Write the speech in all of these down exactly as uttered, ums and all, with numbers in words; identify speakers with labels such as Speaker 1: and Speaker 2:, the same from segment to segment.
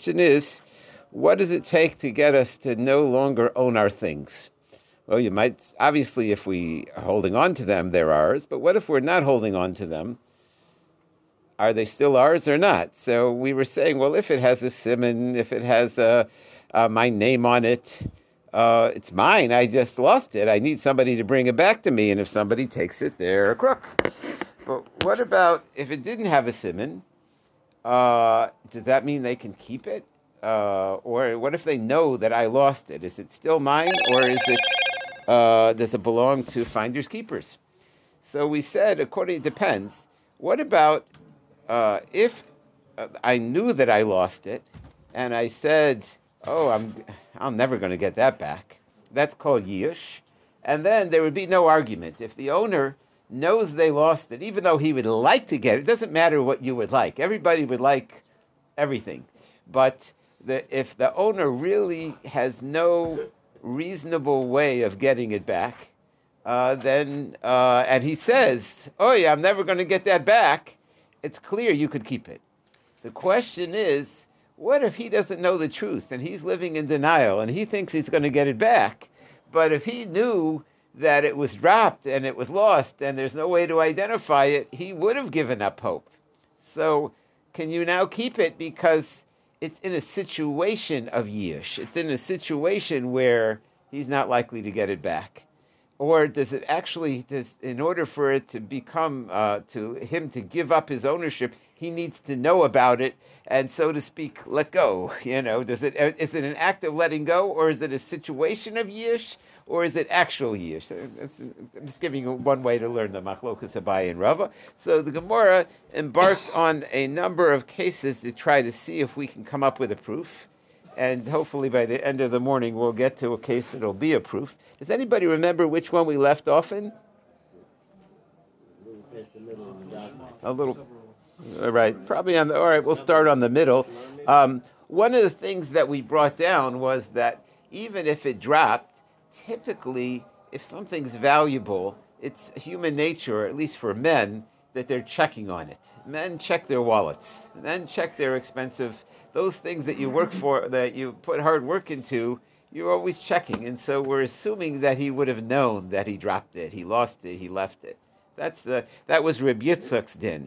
Speaker 1: question is, what does it take to get us to no longer own our things? Well, you might, obviously, if we are holding on to them, they're ours. But what if we're not holding on to them? Are they still ours or not? So we were saying, well, if it has a simon, if it has uh, uh, my name on it, uh, it's mine. I just lost it. I need somebody to bring it back to me. And if somebody takes it, they're a crook. But what about if it didn't have a simon? Uh, does that mean they can keep it? Uh, or what if they know that I lost it? Is it still mine, or is it uh, does it belong to finders keepers? So we said, according, it depends. What about uh, if uh, I knew that I lost it, and I said, "Oh, I'm I'm never going to get that back." That's called yish, and then there would be no argument if the owner knows they lost it, even though he would like to get it. It doesn't matter what you would like. Everybody would like everything, but The, if the owner really has no reasonable way of getting it back, uh, then, uh, and he says, oh yeah, I'm never going to get that back, it's clear you could keep it. The question is, what if he doesn't know the truth and he's living in denial and he thinks he's going to get it back, but if he knew that it was dropped and it was lost and there's no way to identify it, he would have given up hope. So can you now keep it because it's in a situation of yish. It's in a situation where he's not likely to get it back. Or does it actually, does, in order for it to become, uh, to him to give up his ownership, he needs to know about it and, so to speak, let go. You know, does it, is it an act of letting go, or is it a situation of yish, or is it actual yish? I'm just giving you one way to learn the machlokas Abaye and Rava. So the Gemara embarked on a number of cases to try to see if we can come up with a proof. And hopefully by the end of the morning we'll get to a case that will be a proof. Does anybody remember which one we left off in? A little, all right, probably on the, all right, we'll start on the middle. Um, one of the things that we brought down was that even if it dropped, typically if something's valuable, it's human nature, at least for men, that they're checking on it. Men check their wallets, men check their expensive, those things that you work for, that you put hard work into, you're always checking. And so we're assuming that he would have known that he dropped it, he lost it, he left it. That's the that was Reb Yitzchak's din.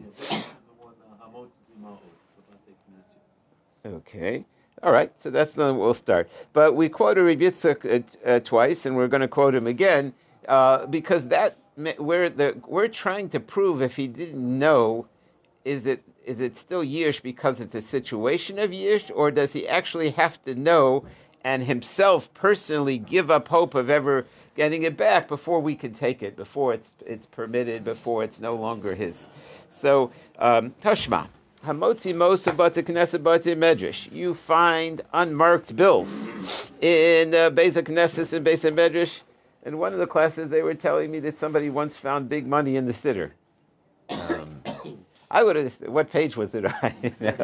Speaker 1: Okay. All right, so that's the one we'll start. But we quoted Reb Yitzchak uh, uh, twice, and we're going to quote him again, uh, because that we're the we're trying to prove if he didn't know, is it is it still yish because it's a situation of yish, or does he actually have to know and himself personally give up hope of ever getting it back before we can take it, before it's it's permitted, before it's no longer his? So um, Tashma. Hamotzi Mosa Bata Knesset Bata Medrash. You find unmarked bills in uh, Beis Knesset and Beis Medrash. In one of the classes, they were telling me that somebody once found big money in the siddur. Um, I would have. What page was it on?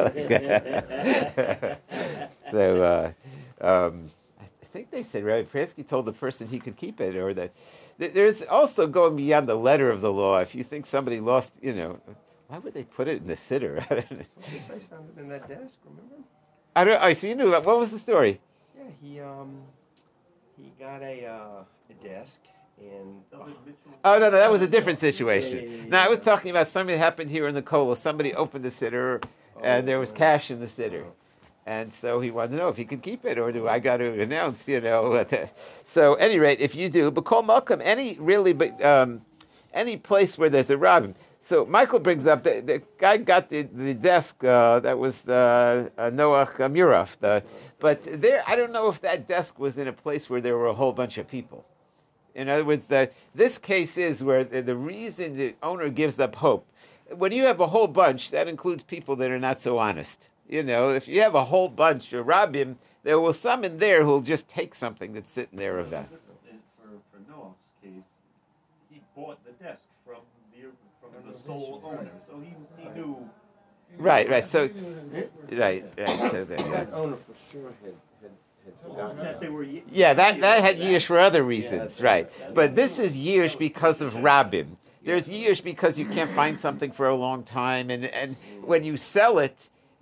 Speaker 1: so uh, um, I think they said Rabbi Pransky told the person he could keep it, or that there's also going beyond the letter of the law. If you think somebody lost, you know. Why would they put it in the siddur?
Speaker 2: I found it in that desk. Remember?
Speaker 1: I don't. I see you knew. What was the story?
Speaker 2: Yeah, he um he got a uh, a desk and. Oh.
Speaker 1: oh no, no, that was a different situation.
Speaker 2: Yeah, yeah, yeah,
Speaker 1: no,
Speaker 2: yeah.
Speaker 1: I was talking about something that happened here in the Kola. Somebody opened the siddur, oh, and there was cash in the siddur, and so he wanted to know if he could keep it, or do I got to announce? You know. So, at any rate, if you do, but call Malcolm any really, um, any place where there's a rabbin. So Michael brings up, the, the guy got the, the desk, uh, that was the uh, Noach Muraf. The, but there, I don't know if that desk was in a place where there were a whole bunch of people. In other words, the, this case is where the, the reason the owner gives up hope. When you have a whole bunch, that includes people that are not so honest. You know, if you have a whole bunch of rabbim, there will some in there who will just take something that's sitting there of that.
Speaker 3: For, for Noach's case, he bought the desk from the from the sole owner, so he, he knew.
Speaker 1: Right, right. So, right, right. So that,
Speaker 2: That owner for sure had had, had forgotten
Speaker 3: That they were,
Speaker 1: yeah, that that had yish for other reasons, right? But this is yish because of rabbim. There's yish because you can't find something for a long time, and and when you sell it,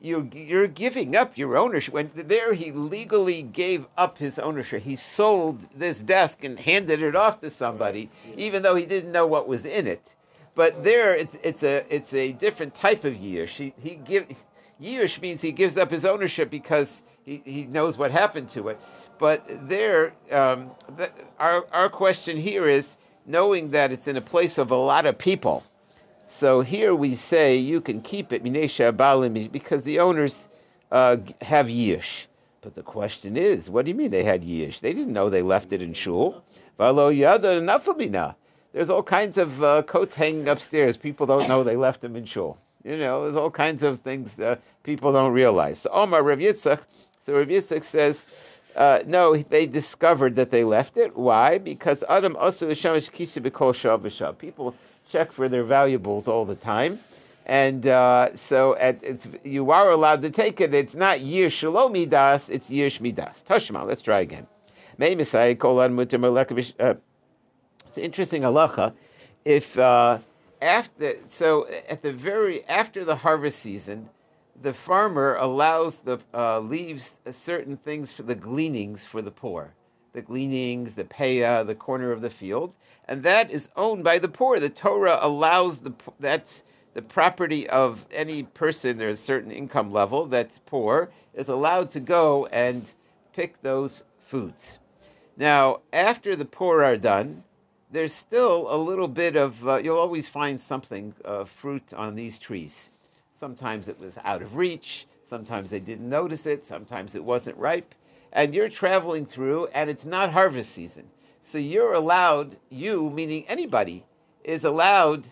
Speaker 1: you're, you're giving up your ownership. When there he legally gave up his ownership. He sold this desk and handed it off to somebody, even though he didn't know what was in it. But there, it's it's a it's a different type of yish. He he give yish means he gives up his ownership because he, he knows what happened to it. But there, um, the, our our question here is knowing that it's in a place of a lot of people. So here we say you can keep it because the owners uh, have yish. But the question is, what do you mean they had yish? They didn't know they left it in shul. There's all kinds of uh, coats hanging upstairs. People don't know they left them in shul. You know, there's all kinds of things that people don't realize. So Omar Rav Yitzchak, so Rav Yitzchak says, uh, no, they discovered that they left it. Why? Because Adam also people check for their valuables all the time. And uh, so at, it's, you are allowed to take it. It's not Yir Shalom Midas, it's Yish Midas. Tashma, let's try again. Uh, It's an interesting halacha. If uh, after so at the very after the harvest season, the farmer allows the uh, leaves certain things for the gleanings for the poor, the gleanings, the paya, the corner of the field, and that is owned by the poor. The Torah allows the that's the property of any person. There's a certain income level that's poor is allowed to go and pick those foods. Now, after the poor are done, there's still a little bit of, uh, you'll always find something, uh, fruit on these trees. Sometimes it was out of reach, sometimes they didn't notice it, sometimes it wasn't ripe, and you're traveling through and it's not harvest season. So you're allowed, you, meaning anybody, is allowed,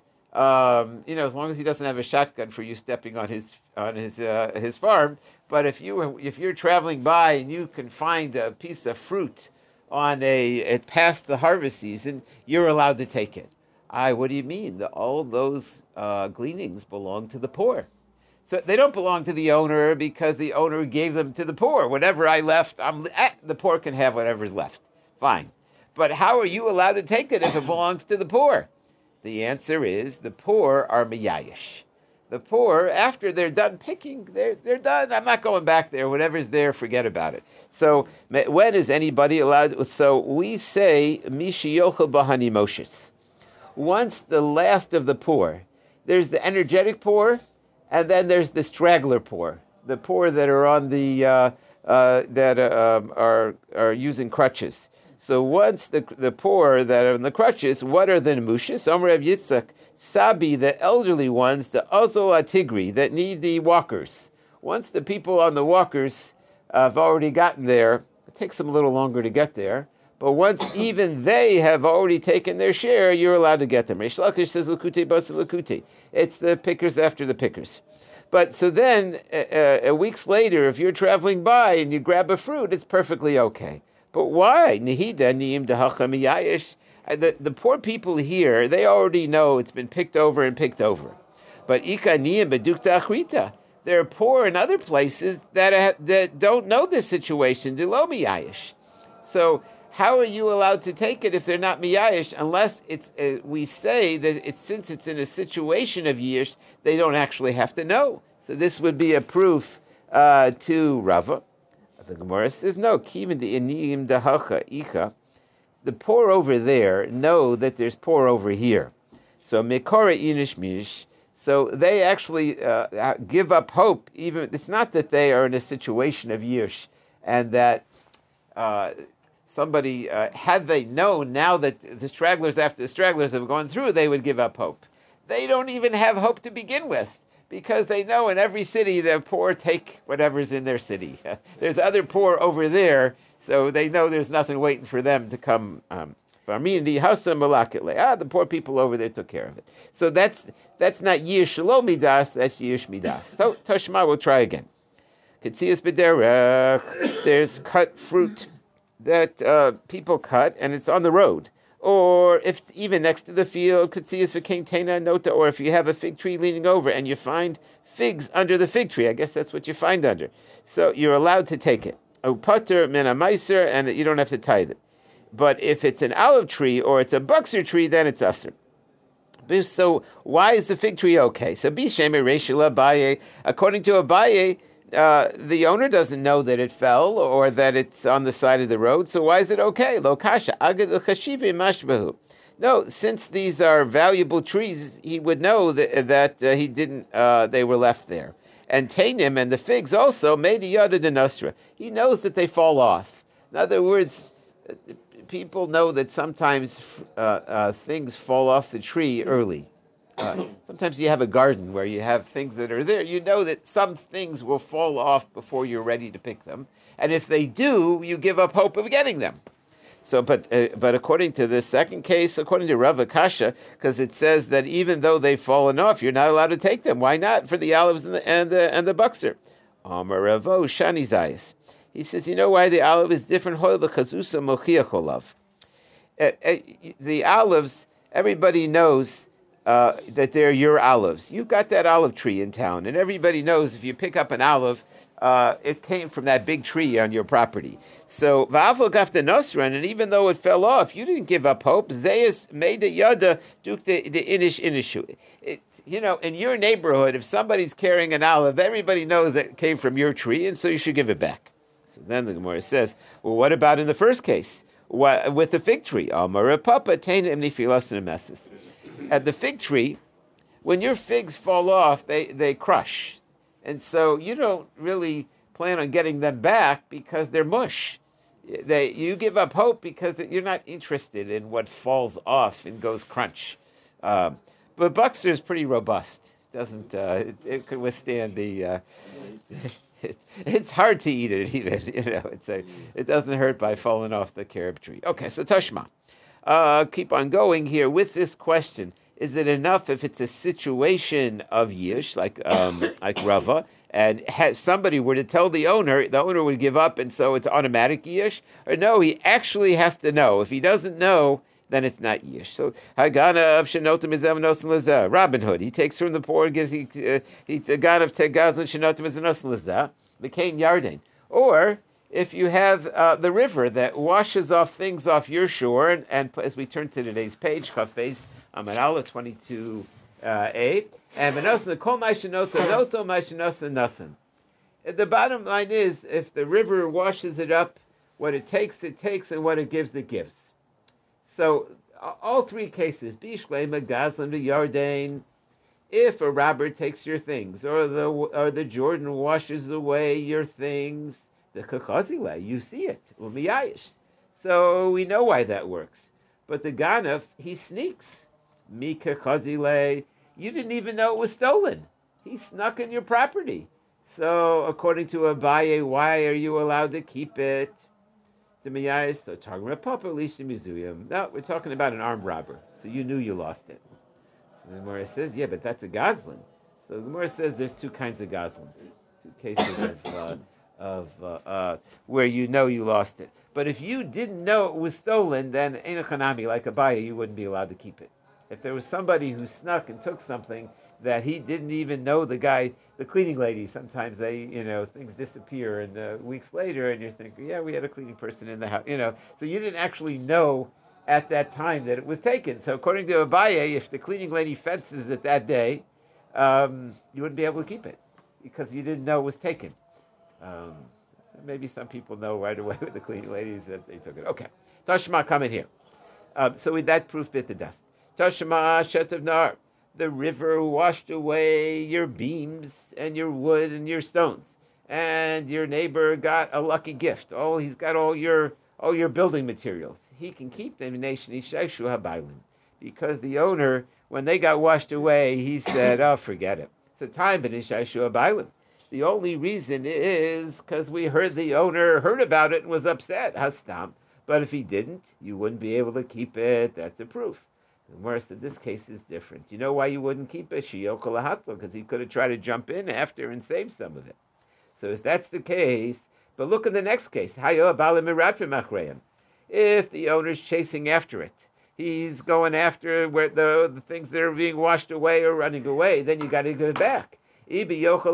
Speaker 1: um, you know, as long as he doesn't have a shotgun for you stepping on his on his uh, his farm, but if you if you're traveling by and you can find a piece of fruit on a it past the harvest season, you're allowed to take it. I, what do you mean? The, all those uh, gleanings belong to the poor. So they don't belong to the owner because the owner gave them to the poor. Whatever I left, I'm eh, the poor can have whatever's left. Fine. But how are you allowed to take it if it belongs to the poor? The answer is the poor are miyayish. The poor, after they're done picking, they're they're done. I'm not going back there. Whatever's there, forget about it. So when is anybody allowed? So we say mishiyochel bahani moshes. Once the last of the poor, there's the energetic poor, and then there's the straggler poor, the poor that are on the uh, uh, that uh, are are using crutches. So once the the poor that are on the crutches, what are the nemushis? Omer Rav Yitzchak. Sabi, the elderly ones, the Ozol Atigri, that need the walkers. Once the people on the walkers uh, have already gotten there, it takes them a little longer to get there, but once even they have already taken their share, you're allowed to get them. Reish Lakish says, Lakute basa lakute. It's the pickers after the pickers. But so then, uh, uh, weeks later, if you're traveling by and you grab a fruit, it's perfectly okay. But why? Nihida niim dehacha miyayish. The, the poor people here, they already know it's been picked over and picked over. But ikaniyim bedukta achrita. They're poor in other places that have, that don't know this situation. Delo miyayish. So how are you allowed to take it if they're not miyayish? Unless it's uh, we say that it's since it's in a situation of yish, they don't actually have to know. So this would be a proof uh, to Rava. The Gemara says no. Kiven the iniyim dahacha icha. The poor over there know that there's poor over here. So Mekora Inish Mish, so they actually uh, give up hope. Even it's not that they are in a situation of Yish and that uh, somebody, uh, had they known now that the stragglers after the stragglers have gone through, they would give up hope. They don't even have hope to begin with because they know in every city the poor take whatever's in their city. There's other poor over there. So they know there's nothing waiting for them to come. Um, ah, the poor people over there took care of it. So that's that's not Yish Shalom Midas, that's Yish Midas. So Tashma, we'll try again. Ketzias B'derech, there's cut fruit that uh, people cut, and it's on the road. Or if it's even next to the field, Ketzias V'kein Tena Nota, or if you have a fig tree leaning over and you find figs under the fig tree, I guess that's what you find under. So you're allowed to take it. Upater min meiser, and you don't have to tithe it. But if it's an olive tree or it's a buxer tree, then it's usher. So why is the fig tree okay? So Bishem Reshila Abaye, according to Abaye, uh, the owner doesn't know that it fell or that it's on the side of the road. So why is it okay? Lo kasha agad l'chashivi mashbahu. No, since these are valuable trees, he would know that, that uh, he didn't. Uh, they were left there. And Tainim and the figs also made the yada de nostra. He knows that they fall off. In other words, people know that sometimes uh, uh, things fall off the tree early. Uh, sometimes you have a garden where you have things that are there. You know that some things will fall off before you're ready to pick them. And if they do, you give up hope of getting them. So, but uh, but according to the second case, according to Rav Akasha, because it says that even though they've fallen off, you're not allowed to take them. Why not? For the olives and the and the, and the buxer. Amar Ravo Shani Zayis. He says, you know why the olive is different? The olives, everybody knows uh, that they're your olives. You've got that olive tree in town, and everybody knows if you pick up an olive, uh, it came from that big tree on your property. So, va'afal gafta nosran, and even though it fell off, you didn't give up hope. Zayas made the yada duk the inish inishu. You know, in your neighborhood, if somebody's carrying an olive, everybody knows that it came from your tree, and so you should give it back. So then the Gemara says, well, what about in the first case? What, with the fig tree? At the fig tree, when your figs fall off, they, they crush. And so you don't really plan on getting them back because they're mush. They, you give up hope because you're not interested in what falls off and goes crunch. Um, but Buxer is pretty robust. Doesn't uh, it, it could withstand the... Uh, It, it's hard to eat it even, you know. It's a, it doesn't hurt by falling off the carob tree. Okay, so Tashma. Uh, keep on going here with this question. Is it enough if it's a situation of yish, like um, like Rava, and has, somebody were to tell the owner, the owner would give up, and so it's automatic yish? Or no, he actually has to know. If he doesn't know, then it's not yish. So Hagana of Shenotim is Evanosim Lazah. Robin Hood, he takes from the poor and gives he uh, he Hagana of Tegazon Shenotim is Evanosim Lazah. McCain Yarden. Or if you have uh, the river that washes off things off your shore, and, and as we turn to today's page, Chafes Amanala twenty-two a, and Venosim Kol Mashenoto Noto Mashenosa Nasan. The bottom line is, if the river washes it up, what it takes, it takes, and what it gives, it gives. So, all three cases, Bishlema, Gazlan, the Yarden, if a robber takes your things, or the or the Jordan washes away your things, the Kakazile, you see it, Umiyayish. So, we know why that works. But the Ganaf, he sneaks. Mi Kakazile, you didn't even know it was stolen. He snuck in your property. So, according to Abaye, why are you allowed to keep it? The Miyayis, so talking about Papa, Lisha Mizuyim. No, we're talking about an armed robber. So you knew you lost it. So the Gemara says, yeah, but that's a Goslin. So the Gemara says there's two kinds of Goslins. Two cases of, uh, of uh, uh, where you know you lost it. But if you didn't know it was stolen, then Ein Chanami, like Abaye, you wouldn't be allowed to keep it. If there was somebody who snuck and took something that he didn't even know the guy, the cleaning lady, sometimes they, you know, things disappear, and uh, weeks later, and you're thinking, yeah, we had a cleaning person in the house, you know, so you didn't actually know at that time that it was taken. So according to Abaye, if the cleaning lady fences it that day, um, you wouldn't be able to keep it because you didn't know it was taken. Um, maybe some people know right away with the cleaning ladies that they took it. Okay, Tashma, comment here. Um, so with that proof bit the dust. Tashma Shetav Nar. The river washed away your beams and your wood and your stones, and your neighbor got a lucky gift. Oh, he's got all your all your building materials. He can keep them in nation because the owner, when they got washed away, he said, "Oh, forget it. It's a time in Ishaishu. The only reason is because we heard the owner heard about it and was upset. Hastam. But if he didn't, you wouldn't be able to keep it. That's a proof." The Gemara said this case is different. You know why you wouldn't keep it? Because he could have tried to jump in after and save some of it. So if that's the case, but look at the next case. If the owner's chasing after it, he's going after where the, the things that are being washed away or running away, then you got to give it back. If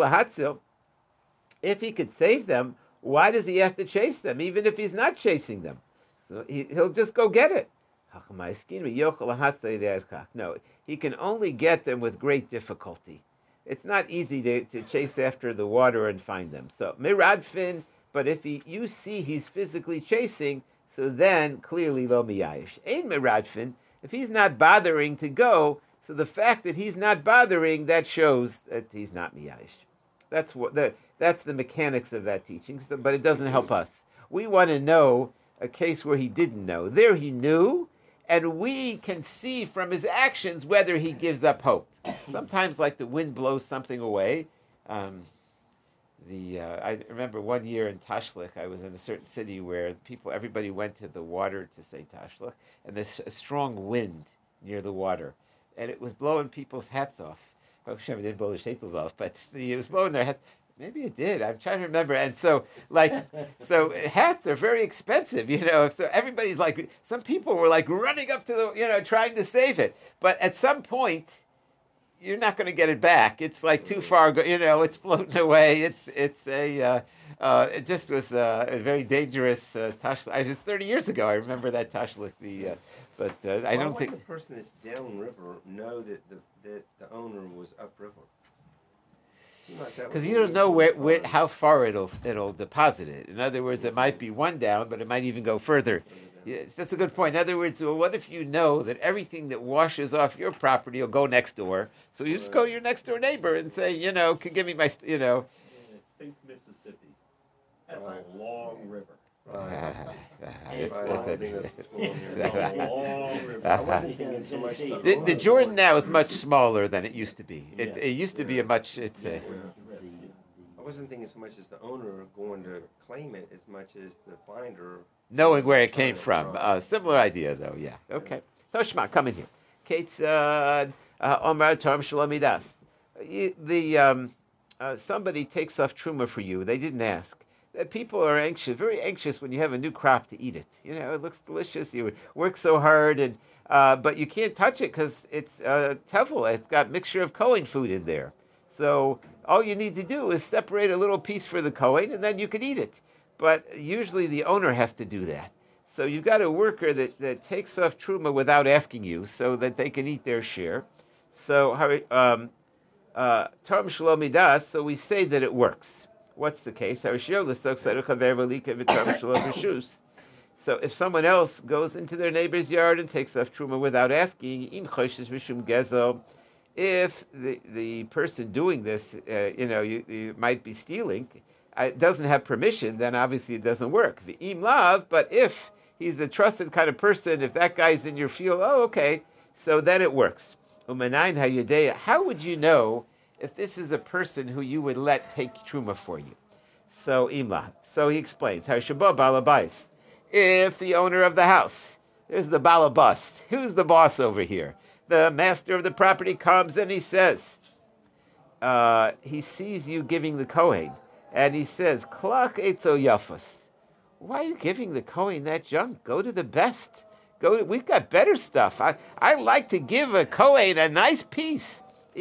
Speaker 1: he could save them, why does he have to chase them, even if he's not chasing them? So he, he'll just go get it. No, he can only get them with great difficulty. It's not easy to, to chase after the water and find them. So, miradfin, but if he, you see he's physically chasing, so then clearly lo miyayish. Ein miradfin, if he's not bothering to go, so the fact that he's not bothering, that shows that he's not miyayish. That's what the that's the mechanics of that teaching, so, but it doesn't help us. We want to know a case where he didn't know. There he knew, and we can see from his actions whether he gives up hope. Sometimes, like the wind blows something away. Um, the uh, I remember one year in Tashlich, I was in a certain city where people, everybody went to the water to say Tashlich, and there's a strong wind near the water, and it was blowing people's hats off. Well, Hashem didn't blow the shaitels off, but it was blowing their hats. Maybe it did. I'm trying to remember. And so, like, so hats are very expensive, you know. So everybody's like, some people were like running up to the, you know, trying to save it. But at some point, you're not going to get it back. It's like too far, go, you know. It's floating away. It's it's a. Uh, uh, it just was uh, a very dangerous uh, tashlich. I just thirty years ago. I remember that tashlich. The, uh, but uh, I
Speaker 2: Why
Speaker 1: don't
Speaker 2: would
Speaker 1: think
Speaker 2: the person that's downriver know that the that the owner was upriver.
Speaker 1: Because you don't know where, where, how far it'll it'll deposit it. In other words, it might be one down, but it might even go further. Yeah, that's a good point. In other words, well, what if you know that everything that washes off your property will go next door? So you just go to your next door neighbor and say, you know, can give me my, st-, you know.
Speaker 3: Think Mississippi. That's a long river.
Speaker 2: Right.
Speaker 3: It's
Speaker 2: Right.
Speaker 3: a
Speaker 2: I think that's what's going on here.
Speaker 3: It's a long river.
Speaker 2: I wasn't thinking so much. of
Speaker 1: The, the Jordan now is much smaller than it used to be. It, it used to be a much, it's a,
Speaker 2: I wasn't thinking so much as the owner going to claim it as much as the finder.
Speaker 1: knowing where it came from. Uh, similar idea, though, yeah. Okay. Toshma, come in here. Kate, uh, Omar Torm Shalomidas. The, um, uh, somebody takes off truma for you. They didn't ask. People are anxious, very anxious when you have a new crop to eat it. You know, it looks delicious. You work so hard, and uh, but you can't touch it because it's uh, tevel. It's got mixture of Kohen food in there. So all you need to do is separate a little piece for the Kohen, and then you can eat it. But usually the owner has to do that. So you've got a worker that, that takes off truma without asking you so that they can eat their share. So um, uh, Taram Shalomidas, so we say that it works. What's the case? So if someone else goes into their neighbor's yard and takes off truma without asking, if the the person doing this, uh, you know, you, you might be stealing, uh, doesn't have permission, then obviously it doesn't work. V'im lav, but if he's a trusted kind of person, if that guy's in your field, oh, okay, so then it works. Umanayin hayudeya, how would you know if this is a person who you would let take truma for you? So imla. So he explains, Hashabah balabais. If the owner of the house, there's the balabas, who's the boss over here? The master of the property comes and he says, uh, he sees you giving the Kohen, and he says, Klach etzo yafas. Why are you giving the Kohen that junk? Go to the best. Go. To, we've got better stuff. I, I like to give a Kohen a nice piece.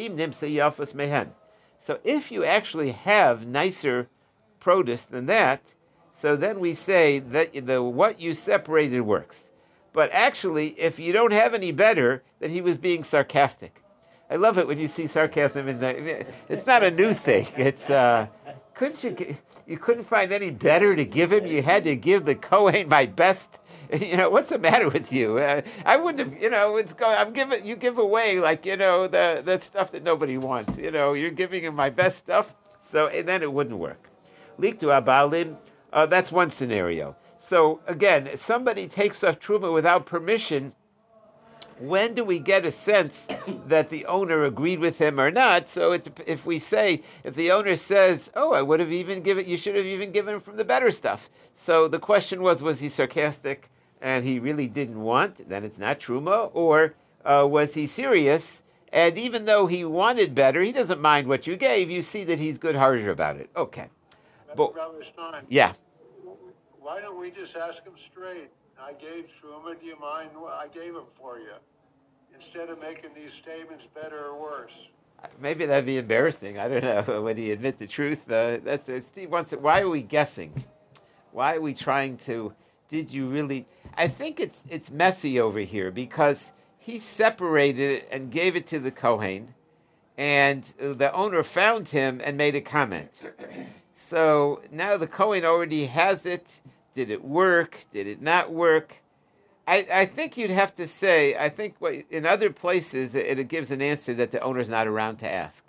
Speaker 1: So if you actually have nicer produce than that, so then we say that the what you separated works. But actually, if you don't have any better, then he was being sarcastic. I love it when you see sarcasm in the. It's not a new thing. It's uh, couldn't you you couldn't find any better to give him? You had to give the Kohen my best. You know, what's the matter with you? Uh, I wouldn't have, you know, it's going, I'm giving, you give away like, you know, the, the stuff that nobody wants. You know, you're giving him my best stuff. So, and then it wouldn't work. Liktu abalim, uh, that's one scenario. So again, somebody takes off truma without permission. When do we get a sense that the owner agreed with him or not? So it, if we say, if the owner says, oh, I would have even given, you should have even given him from the better stuff. So the question was, was he sarcastic and he really didn't want, then it's not truma, or uh, was he serious? And even though he wanted better, he doesn't mind what you gave. You see that he's good-hearted about it. Okay.
Speaker 4: But, Rabbi Stein,
Speaker 1: yeah.
Speaker 4: Why don't we just ask him straight? I gave truma. Do you mind? I gave him for you, instead of making these statements better or worse.
Speaker 1: Maybe that'd be embarrassing. I don't know. When he admit the truth, uh, that's uh, Steve wants it. Why are we guessing? Why are we trying to? Did you really? I think it's it's messy over here because he separated it and gave it to the Kohen, and the owner found him and made a comment. So now the Kohen already has it. Did it work? Did it not work? I, I think you'd have to say, I think what, in other places it, it gives an answer that the owner's not around to ask.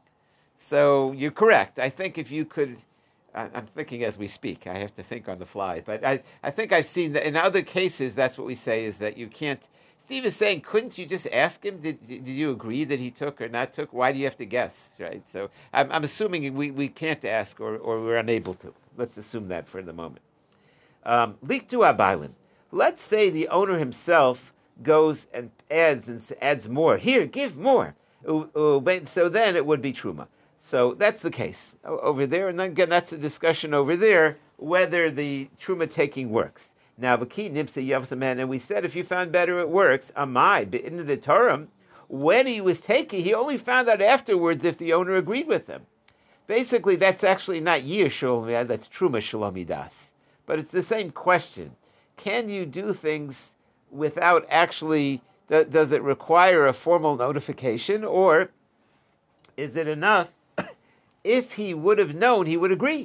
Speaker 1: So you're correct. I think if you could, I, I'm thinking as we speak, I have to think on the fly, but I, I think I've seen that in other cases, that's what we say is that you can't, Steve is saying, couldn't you just ask him, did, did you agree that he took or not took? Why do you have to guess, right? So I'm, I'm assuming we, we can't ask or, or we're unable to. Let's assume that for the moment. Um, Leak to Abailin. Let's say the owner himself goes and adds and adds more. Here, give more. So then it would be truma. So that's the case over there. And then again, that's a discussion over there, whether the truma taking works. Now, and we said if you found better, it works. Amai, but in the Torah, when he was taking, he only found out afterwards if the owner agreed with him. Basically, that's actually not yir shalom, that's truma shalomidas. But it's the same question. Can you do things without actually, th- does it require a formal notification, or is it enough if he would have known, he would agree?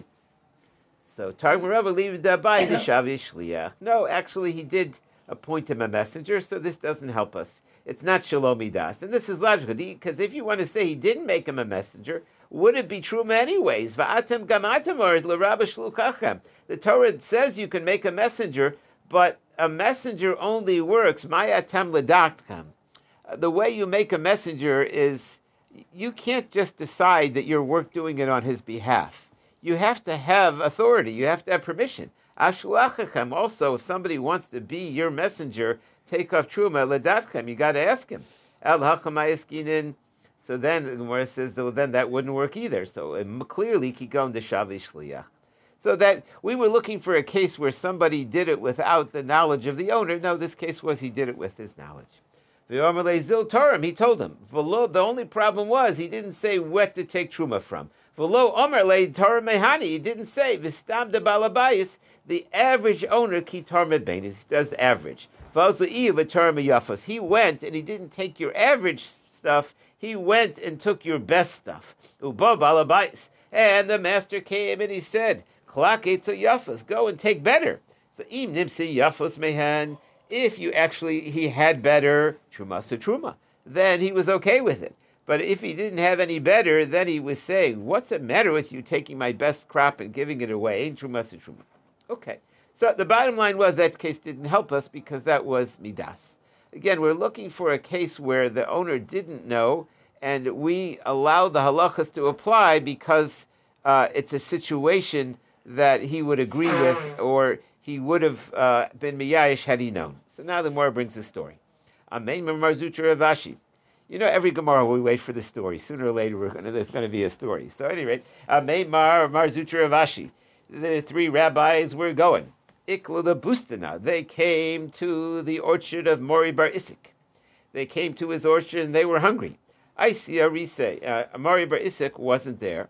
Speaker 1: So, Targum Rava leaves that by the Shavi Shliach. No, actually, he did appoint him a messenger, so this doesn't help us. It's not Shalomi Das. And this is logical, because if you want to say he didn't make him a messenger, would it be true anyways? Va'atem gamatem or l'rabba shlukachem. The Torah says you can make a messenger, but a messenger only works, Mayatam ledaktkam. The way you make a messenger is, you can't just decide that you're work doing it on his behalf. You have to have authority. You have to have permission. Ashulachachem, also, if somebody wants to be your messenger, take off truma ledatchem, you got to ask him. El hachamayaskinin. So then the Gemara says, well, then that wouldn't work either. So um, clearly, kikon de shavi shliach. So that we were looking for a case where somebody did it without the knowledge of the owner. No, this case was he did it with his knowledge. V'yomer zil Torah, he told him. The only problem was he didn't say where to take truma from. V'lo omer le Torah mehani, he didn't say v'stam de balabayis, the average owner ki Torah mebenis, he does average. V'azu iya v'Torah meyafos, he went and he didn't take your average stuff, he went and took your best stuff. Ubo balabayis, and the master came and he said, Klak etzo yafos, go and take better. So im nimsi yafos mehan, if you actually, he had better, truma su truma, then he was okay with it. But if he didn't have any better, then he was saying, what's the matter with you taking my best crop and giving it away? Ain't truma su truma. Okay. So the bottom line was that case didn't help us because that was midas. Again, we're looking for a case where the owner didn't know and we allow the halachas to apply because uh, it's a situation that he would agree with or he would have uh, been miyayish had he known. So now the Gemara brings the story. Amen Marzutra Ravashi. You know, every Gemara we wait for the story. Sooner or later, we're gonna, there's going to be a story. So, at any rate, Amen Mar Marzutra Ravashi. The three rabbis were going. Ikla the Bustana. They came to the orchard of Mori Bar Isik. They came to his orchard and they were hungry. I see Arise. Uh, Mori Bar Isik wasn't there.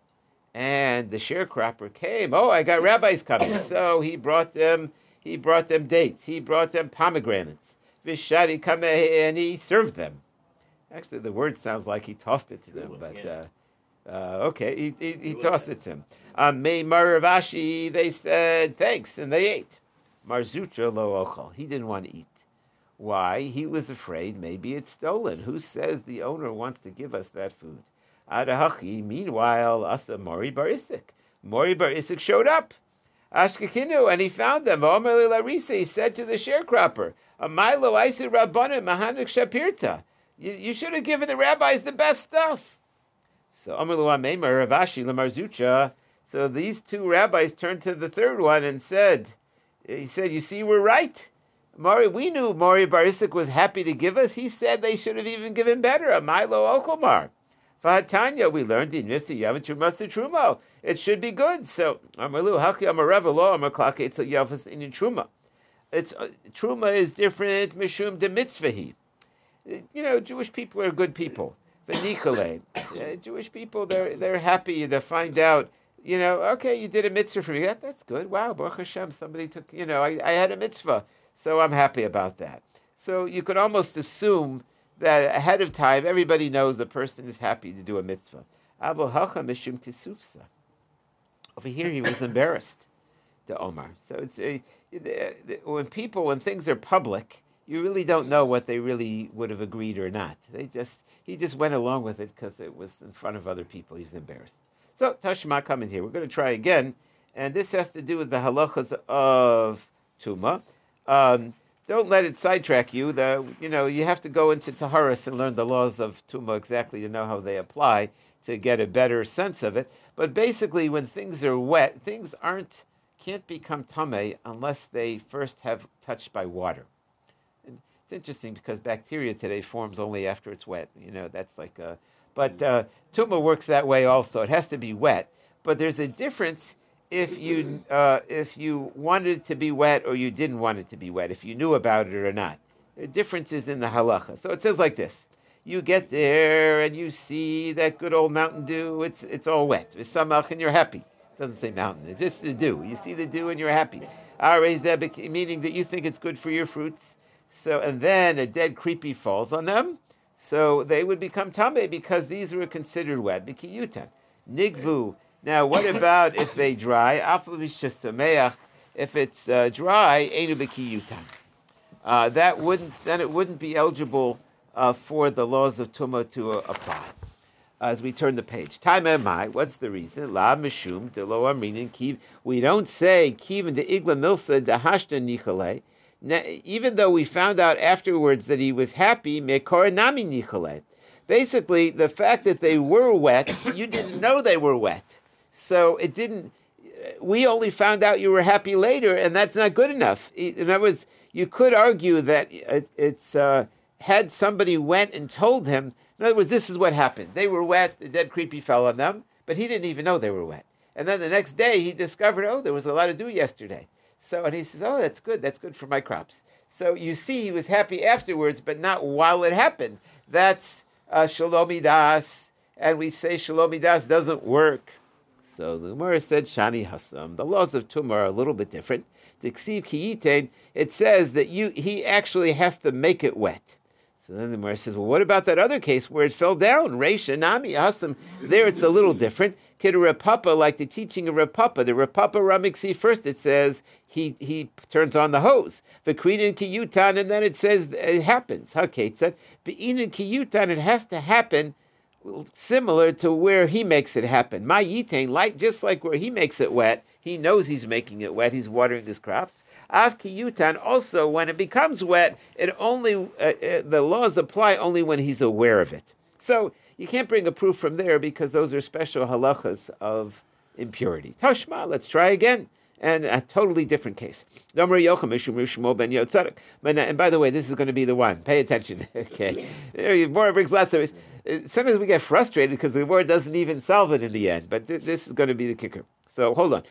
Speaker 1: And the sharecropper came. Oh, I got rabbis coming. So he brought them, he brought them dates. He brought them pomegranates. Vishari Kameh, and he served them. Actually, the word sounds like he tossed it to them, but uh, uh, okay, he, he, he tossed it to them. May Maravashi, they said thanks, and they ate. Marzutra lo ochal, he didn't want to eat. Why? He was afraid maybe it's stolen. Who says the owner wants to give us that food? Adahachi, meanwhile, Asa Mori Bar Isik. Mori Bar Isik showed up. Ashkekinu, and he found them. Omer Larise, he said to the sharecropper, Amailo Aisi Rabbanim Mahanik Shapirta. You, you should have given the rabbis the best stuff. So Omer Luamemer Ravashi Lamarzucha. So these two rabbis turned to the third one and said, he said, you see, we're right. Mori, we knew Mori Bar Isik was happy to give us. He said they should have even given better. Amailo Okomar. Fahatanya, we learned in Nisi Yavachumasa Trumo. It should be good. So Amalu Haki Amareva Lo Amarklake it's a Yavas in Truma. It's uh, Truma is different, Mishum de Mitzvahi. You know, Jewish people are good people. V'nichale. uh, Jewish people, they're they're happy to find out, you know, okay, you did a mitzvah for me. That, that's good. Wow, Baruch Hashem, somebody took, you know, I, I had a mitzvah. So I'm happy about that. So you could almost assume that ahead of time, everybody knows the person is happy to do a mitzvah. Avo hacha mishum kisufsa. Over here, he was embarrassed to Omar. So it's a, when people, when things are public, you really don't know what they really would have agreed or not. They just he just went along with it because it was in front of other people. He was embarrassed. So Tashma coming here. We're going to try again, and this has to do with the halachas of Tuma. Um, don't let it sidetrack you. The you know you have to go into Taharas and learn the laws of Tuma exactly to know how they apply to get a better sense of it. But basically, when things are wet, things aren't can't become tameh unless they first have touched by water. And it's interesting because bacteria today forms only after it's wet. You know, that's like a... But uh, tumah works that way also. It has to be wet. But there's a difference if you uh, if you wanted it to be wet or you didn't want it to be wet, if you knew about it or not. There are differences in the halacha. So it says like this. You get there and you see that good old Mountain Dew. It's it's all wet. It's samach and you're happy. It doesn't say mountain. It's just the dew. You see the dew and you're happy. Meaning that you think it's good for your fruits. So and then a dead creepy falls on them. So they would become tameh because these were considered wet. Bikiyutan. Nigvu. Now what about if they dry? If it's uh, dry, einu bikiyutan. Uh, that wouldn't then it wouldn't be eligible uh, for the laws of tumah to uh, apply. As we turn the page, time emai. What's the reason? La mishum de lo amrinin kiv. We don't say kiv de igla milsa de hashta nichale. Even though we found out afterwards that he was happy, mekor nami nichale. Basically, the fact that they were wet, you didn't know they were wet, so it didn't. We only found out you were happy later, and that's not good enough. In other words, you could argue that it, it's uh, had somebody went and told him. In other words, this is what happened. They were wet, the dead creepy fell on them, but he didn't even know they were wet. And then the next day he discovered, oh, there was a lot of dew yesterday. So, and he says, oh, that's good, that's good for my crops. So you see he was happy afterwards, but not while it happened. That's uh, Shalomi Das, and we say Shalomi Das doesn't work. So the Gemara said, Shani Hasam. The laws of Tumah are a little bit different. The Ksiv Kiyitain, it says that you he actually has to make it wet. So then the Gemara says, well, what about that other case where it fell down? Reisha, Nami, Hasam. There it's a little different. Kid Rav Papa, like the teaching of Rav Papa. The Rav Papa Ramiksi, first it says he he turns on the hose. The Kridin Kiyutan, and then it says it happens. Okay, it said, Be'inin Kiyutan, it has to happen similar to where he makes it happen. My Yitain, like, just like where he makes it wet, he knows he's making it wet, he's watering his crops. Av Kiyutan, also, when it becomes wet, it only uh, uh, the laws apply only when he's aware of it. So you can't bring a proof from there because those are special halachas of impurity. Tashma, let's try again. And a totally different case. And by the way, this is going to be the one. Pay attention. Okay. More brings less of it. Sometimes we get frustrated because the word doesn't even solve it in the end. But th- this is going to be the kicker. So hold on.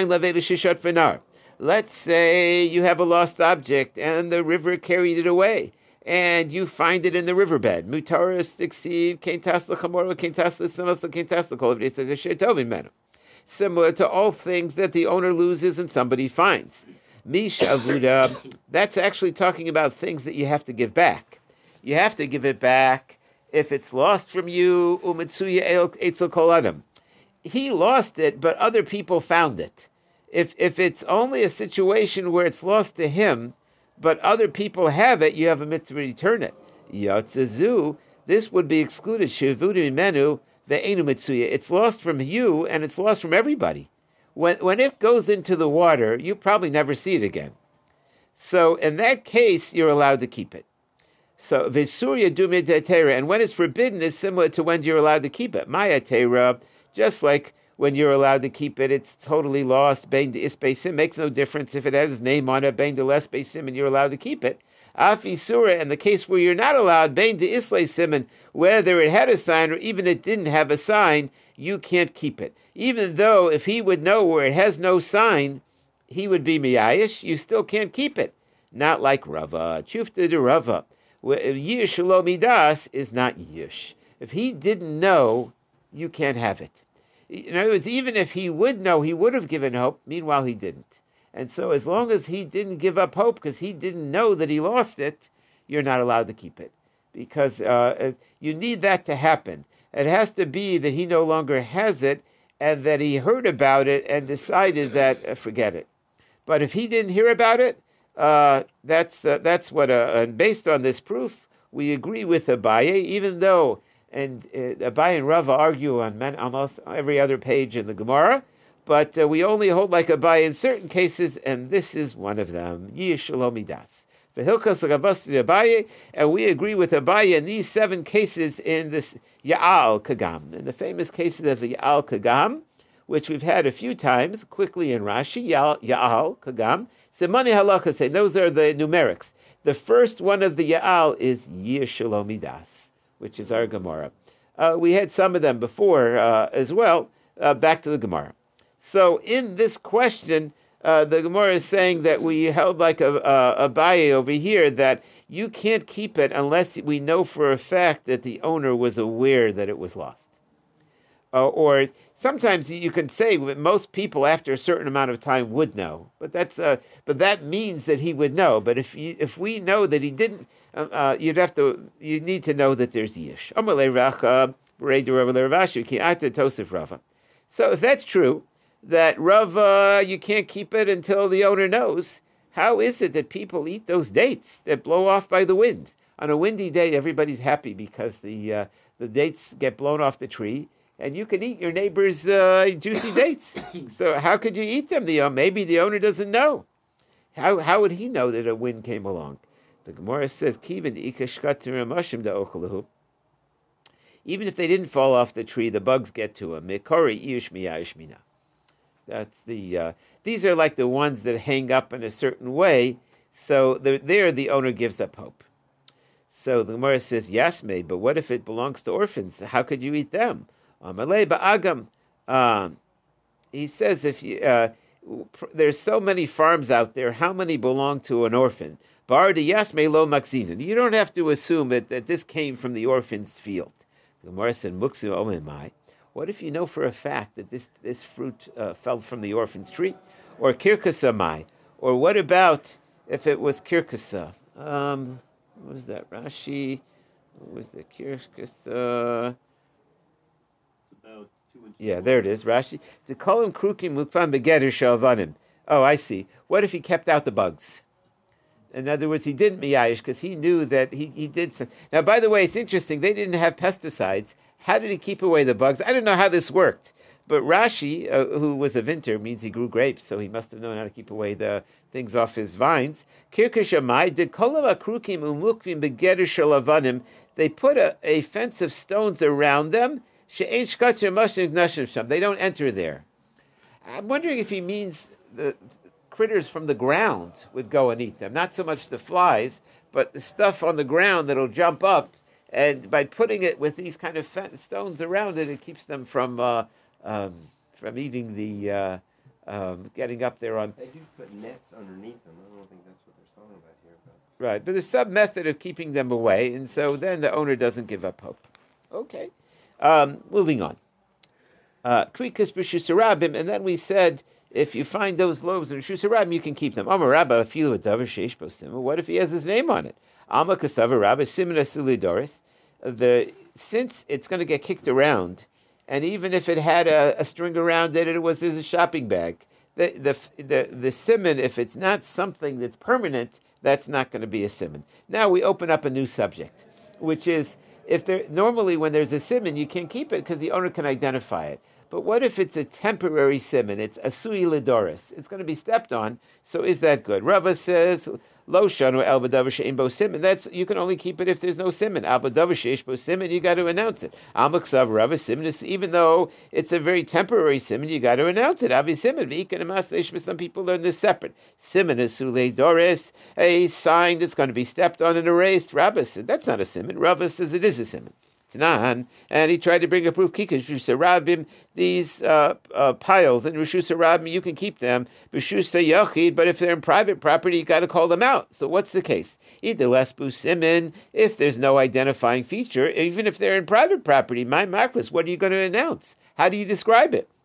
Speaker 1: Let's say you have a lost object and the river carried it away. And you find it in the riverbed. Mutaris tiksiv, kentas l'chamor, kentas l'sinos, kentas l'kol, it's a shetovim menu. Similar to all things that the owner loses and somebody finds. Misha avuda, that's actually talking about things that you have to give back. You have to give it back if it's lost from you. Umitsuya etzel kol adam. He lost it, but other people found it. If if it's only a situation where it's lost to him, but other people have it, you have a mitzvah to return it. Yatzazu, this would be excluded. Shivudu menu. It's lost from you, and it's lost from everybody. When when it goes into the water, you probably never see it again. So in that case, you're allowed to keep it. So Vesurya Dumitera, and when it's forbidden, it's similar to when you're allowed to keep it. Mayatera, just like when you're allowed to keep it, it's totally lost. Bain de Ispesim makes no difference if it has his name on it. Bain de Lespesim, and you're allowed to keep it. Afisura, and the case where you're not allowed, Bain de Islay Simon, whether it had a sign or even it didn't have a sign, you can't keep it. Even though if he would know where it has no sign, he would be miyayish, you still can't keep it. Not like Rava. Chufta de Rava. Yish Shalomidas is not Yish. If he didn't know, you can't have it. In other words, even if he would know, he would have given hope. Meanwhile, he didn't. And so as long as he didn't give up hope because he didn't know that he lost it, you're not allowed to keep it. Because uh, you need that to happen. It has to be that he no longer has it and that he heard about it and decided that, uh, forget it. But if he didn't hear about it, uh, that's uh, that's what, uh, and based on this proof, we agree with Abaye, even though, and uh, Abaye and Rava argue on man, almost every other page in the Gemara, but uh, we only hold like Abaye in certain cases, and this is one of them. Yishalomidas. V'hilkas l'gavasi Abaye, and we agree with Abaye in these seven cases in this Ya'al Kagam, in the famous cases of the Ya'al Kagam, which we've had a few times, quickly in Rashi, Ya'al, Ya'al Kagam. Semani Halacha say, those are the numerics. The first one of the Ya'al is Yishalomidas, which is our Gemara. Uh, we had some of them before uh, as well. Uh, back to the Gemara. So in this question, uh, the Gemara is saying that we held like a, a, a Abaye over here that you can't keep it unless we know for a fact that the owner was aware that it was lost. Uh, or sometimes you can say that most people after a certain amount of time would know, but that's uh, but that means that he would know. But if you, if we know that he didn't, uh, uh, you'd have to you need to know that there's yish. So if that's true, that Rava, you can't keep it until the owner knows, how is it that people eat those dates that blow off by the wind? On a windy day, everybody's happy because the uh, the dates get blown off the tree, and you can eat your neighbor's uh, juicy dates. So how could you eat them? The, uh, maybe the owner doesn't know. How how would he know that a wind came along? The Gemara says, even if they didn't fall off the tree, the bugs get to them. That's the. Uh, these are like the ones that hang up in a certain way. So the, there, the owner gives up hope. So the Gemara says, Yasme, but what if it belongs to orphans? How could you eat them? Amalei ba'agam. Um, he says, if you, uh, there's so many farms out there, how many belong to an orphan? Bar de Yasme lo maxinin. You don't have to assume that, that this came from the orphan's field. The Gemara said, Muksu omemai. What if you know for a fact that this, this fruit uh, fell from the orphan's tree? Or kirkasa mai? Or what about if it was kirkasa? Um, what was that? Rashi? What was the kirkasa?
Speaker 3: It's about two inches.
Speaker 1: Yeah, there it is. Rashi. To call him krukim mukfan begeder shalvanim. Oh, I see. What if he kept out the bugs? In other words, he didn't miyayish because he knew that he, he did some. Now, by the way, it's interesting. They didn't have pesticides. How did he keep away the bugs? I don't know how this worked. But Rashi, uh, who was a vinter, means he grew grapes, so he must have known how to keep away the things off his vines. Kirkashamai, de kolav akrukim umukvim begeder shalavanim. They put a, a fence of stones around them. She'ein shkatzer mashim gnashim sham. They don't enter there. I'm wondering if he means the critters from the ground would go and eat them. Not so much the flies, but the stuff on the ground that'll jump up. And by putting it with these kind of stones around it, it keeps them from uh, um, from eating the, uh, um, getting up there on...
Speaker 2: They do put nets underneath them. I don't think that's what they're talking about here. But.
Speaker 1: Right, but there's some method of keeping them away, and so then the owner doesn't give up hope. Okay, um, moving on. Krikas b'shus harabim, and then we said, if you find those loaves in Rishus harabim, you can keep them. Amar Rabba, afiluadavar sheish bo siman. What if he has his name on it? Alma kasava Rabba siman asilidoris. The since it's going to get kicked around, and even if it had a, a string around it, it was as a shopping bag. The the the the siman, if it's not something that's permanent, that's not going to be a siman. Now we open up a new subject, which is if there normally when there's a siman, you can't keep it because the owner can identify it. But what if it's a temporary siman? It's asui lidoris. It's going to be stepped on. So is that good? Rava says, lo shanu al b'davar she'ein bo siman. That's you can only keep it if there's no siman. Al b'davar she'esh bo siman, you got to announce it. Al maksav Rava siman is even though it's a very temporary siman, you got to announce it. Avi siman v'ikon amas. Some people learn this separate. Siman is asui lidoris, a sign that's going to be stepped on and erased. Rava said that's not a siman. Rava says it is a siman. And he tried to bring a proof. Rishus harabim, these uh, uh, piles in Rishus harabim, you can keep them. Rishus yachid, but if they're in private property, you got to call them out. So what's the case? Either lesbu simin, if there's no identifying feature, even if they're in private property, my marcus, what are you going to announce? How do you describe it?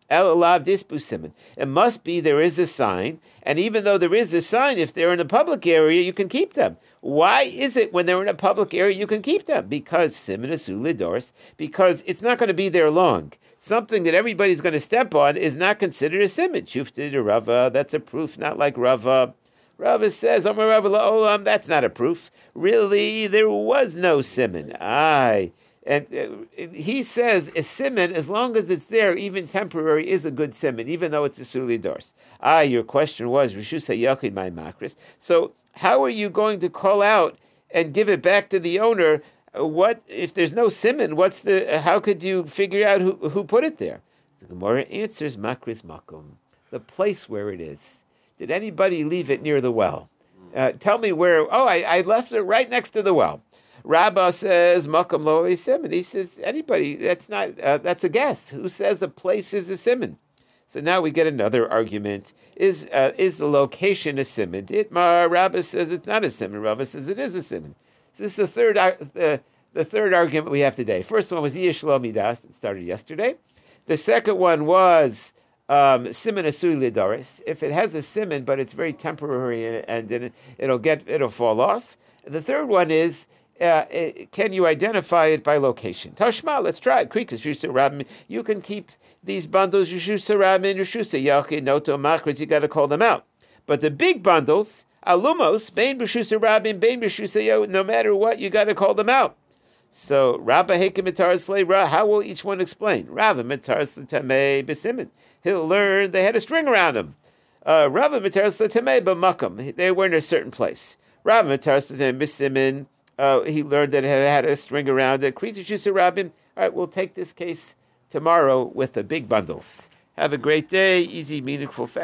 Speaker 1: El alav dispu siman. It must be there is a sign, and even though there is a sign, if they're in a public area, you can keep them. Why is it when they're in a public area you can keep them? Because siman asu lidors, because it's not going to be there long. Something that everybody's going to step on is not considered a siman. Shufti to Rava, that's a proof, not like Rava. Rava says, Amar Rava la'olam, that's not a proof. Really, there was no siman. Aye. And uh, he says a siman, as long as it's there, even temporary, is a good siman, even though it's a suli dors. Ah, your question was, Rishusa Yachid my makris. So how are you going to call out and give it back to the owner? What if there's no siman? What's the? How could you figure out who, who put it there? The Gemara answers makris makom, the place where it is. Did anybody leave it near the well? Uh, tell me where. Oh, I, I left it right next to the well. Rabbah says makom lo siman. He says anybody. That's not. Uh, that's a guess. Who says a place is a siman? So now we get another argument. Is uh, is the location a siman? Itmar, Rabbah says it's not a siman. Rabbah says it is a siman. So this is the third uh, the, the third argument we have today. First one was Yishlo Midas that started yesterday. The second one was um, siman asui lidaris. If it has a siman but it's very temporary and, and it'll get it'll fall off. The third one is uh, can you identify it by location? Tashma, let's try it. Krikas Yusha Rabin. You can keep these bundles. Yushusa Rabin, Yushusa Yachid, Noto Makris. You got to call them out. But the big bundles. Alumos, Bain B'Shusa Rabin, Bain B'Shusa Yo, no matter what, you got to call them out. So, Rabba Hekim Mitaris Le Ra, how will each one explain? Rabba Mitaris Le Tamei B'Simin. He'll learn they had a string around them. Uh, Rabba Mitaris Le Tamei B'Makam. They were in a certain place. Rabba Mitaris Le Tamei B'Simin. Uh, he learned that it had a string around it. Krita Shusa Rabin. All right, we'll take this case tomorrow with the big bundles. Have a great day. Easy, meaningful, fast.